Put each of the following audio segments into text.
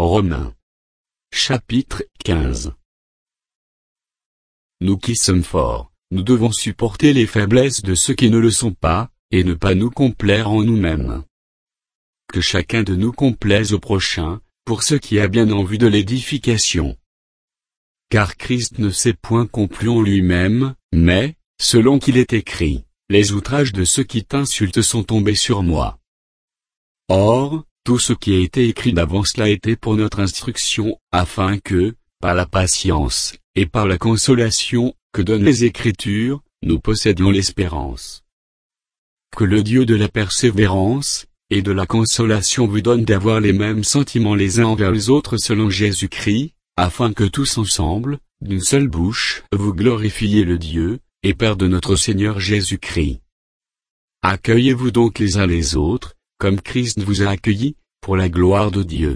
Romains. Chapitre 15. Nous qui sommes forts, nous devons supporter les faiblesses de ceux qui ne le sont pas, et ne pas nous complaire en nous-mêmes. Que chacun de nous complaise au prochain, pour ce qui a bien en vue de l'édification. Car Christ ne s'est point complu en lui-même, mais, selon qu'il est écrit, les outrages de ceux qui t'insultent sont tombés sur moi. Or, tout ce qui a été écrit d'avance l'a été pour notre instruction, afin que, par la patience, et par la consolation, que donnent les Écritures, nous possédions l'espérance. Que le Dieu de la persévérance, et de la consolation vous donne d'avoir les mêmes sentiments les uns envers les autres selon Jésus-Christ, afin que tous ensemble, d'une seule bouche, vous glorifiez le Dieu, et Père de notre Seigneur Jésus-Christ. Accueillez-vous donc les uns les autres, comme Christ vous a accueillis, pour la gloire de Dieu.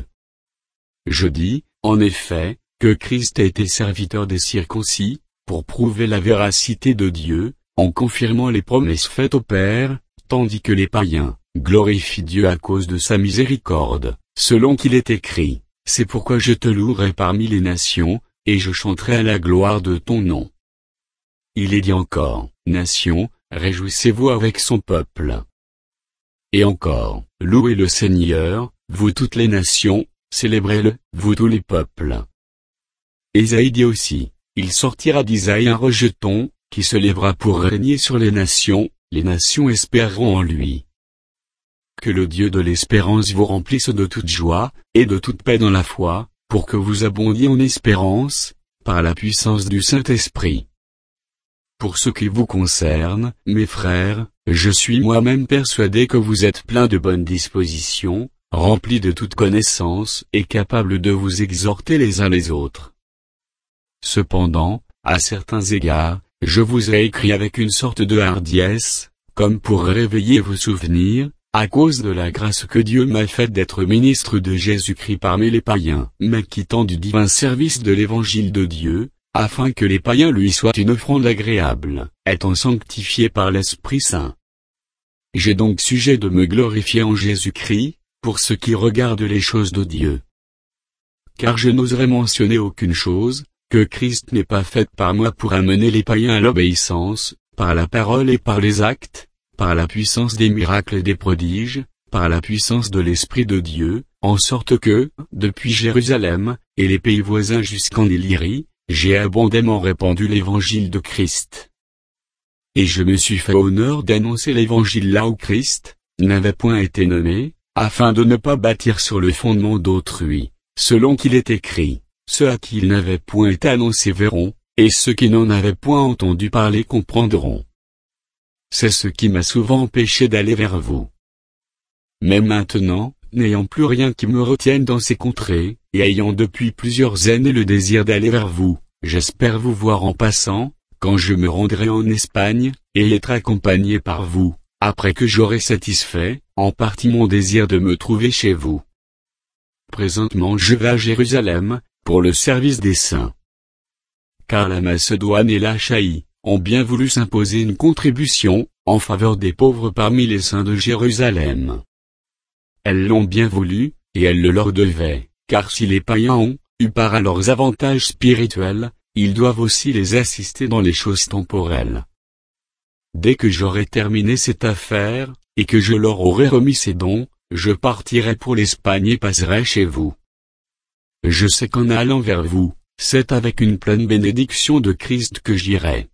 Je dis, en effet, que Christ a été serviteur des circoncis, pour prouver la véracité de Dieu, en confirmant les promesses faites au Père, tandis que les païens glorifient Dieu à cause de sa miséricorde, selon qu'il est écrit, c'est pourquoi je te louerai parmi les nations, et je chanterai à la gloire de ton nom. Il est dit encore, nations, réjouissez-vous avec son peuple. Et encore, louez le Seigneur, vous toutes les nations, célébrez-le, vous tous les peuples. Ésaïe dit aussi, il sortira d'Isaïe un rejeton, qui se lèvera pour régner sur les nations espéreront en lui. Que le Dieu de l'espérance vous remplisse de toute joie, et de toute paix dans la foi, pour que vous abondiez en espérance, par la puissance du Saint-Esprit. Pour ce qui vous concerne, mes frères, je suis moi-même persuadé que vous êtes pleins de bonnes dispositions, remplis de toute connaissance et capables de vous exhorter les uns les autres. Cependant, à certains égards, je vous ai écrit avec une sorte de hardiesse, comme pour réveiller vos souvenirs, à cause de la grâce que Dieu m'a faite d'être ministre de Jésus-Christ parmi les païens, m'acquittant du divin service de l'évangile de Dieu, afin que les païens lui soient une offrande agréable, étant sanctifiés par l'Esprit Saint. J'ai donc sujet de me glorifier en Jésus-Christ, pour ce qui regarde les choses de Dieu. Car je n'oserais mentionner aucune chose, que Christ n'ait pas faite par moi pour amener les païens à l'obéissance, par la parole et par les actes, par la puissance des miracles et des prodiges, par la puissance de l'Esprit de Dieu, en sorte que, depuis Jérusalem, et les pays voisins jusqu'en Illyrie, j'ai abondamment répandu l'évangile de Christ. Et je me suis fait honneur d'annoncer l'évangile là où Christ n'avait point été nommé, afin de ne pas bâtir sur le fondement d'autrui, selon qu'il est écrit, ceux à qui il n'avait point été annoncé verront, et ceux qui n'en avaient point entendu parler comprendront. C'est ce qui m'a souvent empêché d'aller vers vous. Mais maintenant, n'ayant plus rien qui me retienne dans ces contrées, et ayant depuis plusieurs années le désir d'aller vers vous, j'espère vous voir en passant, quand je me rendrai en Espagne, et être accompagné par vous, après que j'aurai satisfait, en partie mon désir de me trouver chez vous. Présentement je vais à Jérusalem, pour le service des saints. Car la Macédoine et l'Achaïe ont bien voulu s'imposer une contribution, en faveur des pauvres parmi les saints de Jérusalem. Elles l'ont bien voulu, et elles le leur devaient, car si les païens ont eu part à leurs avantages spirituels, ils doivent aussi les assister dans les choses temporelles. Dès que j'aurai terminé cette affaire, et que je leur aurai remis ces dons, je partirai pour l'Espagne et passerai chez vous. Je sais qu'en allant vers vous, c'est avec une pleine bénédiction de Christ que j'irai.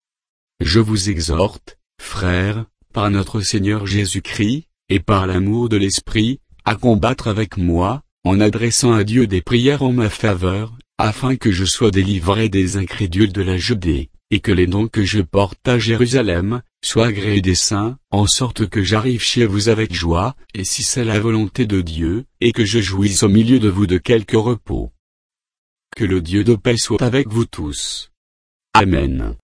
Je vous exhorte, frères, par notre Seigneur Jésus-Christ, et par l'amour de l'Esprit, à combattre avec moi, en adressant à Dieu des prières en ma faveur, afin que je sois délivré des incrédules de la Judée, et que les dons que je porte à Jérusalem, soient agréés des saints, en sorte que j'arrive chez vous avec joie, et si c'est la volonté de Dieu, et que je jouisse au milieu de vous de quelque repos. Que le Dieu de paix soit avec vous tous. Amen.